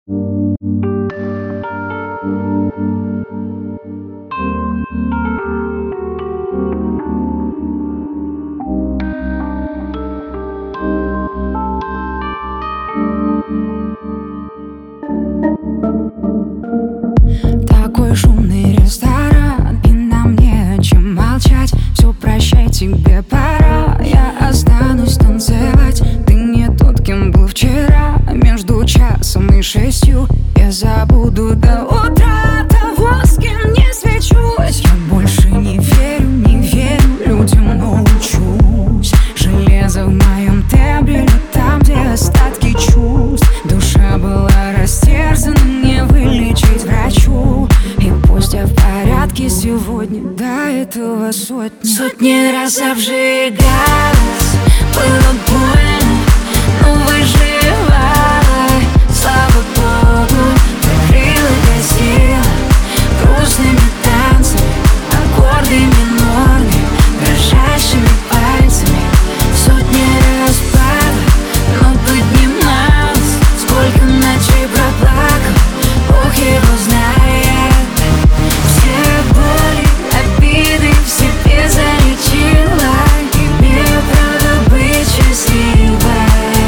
Такой шумный ресторан, и нам не о чем молчать. Все прощай, тебе пора, я останусь танцевать. Ты не тот, кем был вчера. Между часом и 6 я забуду до утра того, с кем не свечусь. Я больше не верю людям, но учусь. Железо в моем тембре, там, где остатки чувств. Душа была растерзана, не вылечить врачу. И пусть я в порядке сегодня, до этого сотни раз обжигалась. Было больно, но выживала. Слава Богу, закрыла, гасила грустными танцами, аккорды минорные, дрожащими пальцами. Сотни раз падала, но поднималась. Сколько ночей проплакала, Бог его знает. Все боли, обиды в себе залечила. Имею право быть счастливой.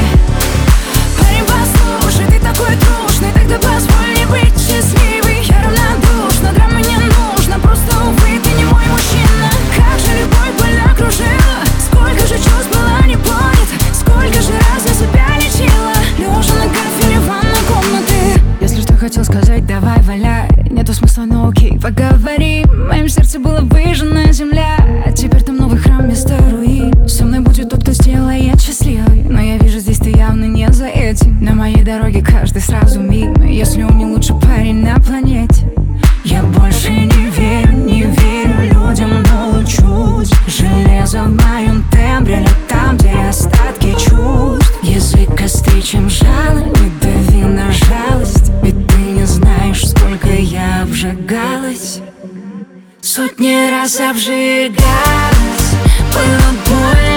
Парень, послушай, ты такой трушный, тогда позволь мне быть счастливой. Я равнодушна, драмы не нужно, просто, увы, ты не мой мужчина. Как же любовь боль окружила, сколько же чувств было не понято, сколько же раз я себя лечила, лежа на кафеле ванной комнаты. Если что хотел сказать, давай валяй. Нету смысла, но окей, поговори. В моем сердце была выжжена земля, а теперь там новый храм вместо руин. Со мной будет тот, кто сделает счастливой, но я вижу, здесь ты явно не за этим. На моей дороге каждый сразу мимо, если он не лучший парень на планете. Я больше не верю людям, но учусь. Железо в моем тембре, лед там, где остатки чувств. Язык острее, чем жало, не дави на жалость, ведь ты не знаешь, сколько я обжигалась. Сотни раз обжигалась, было больно.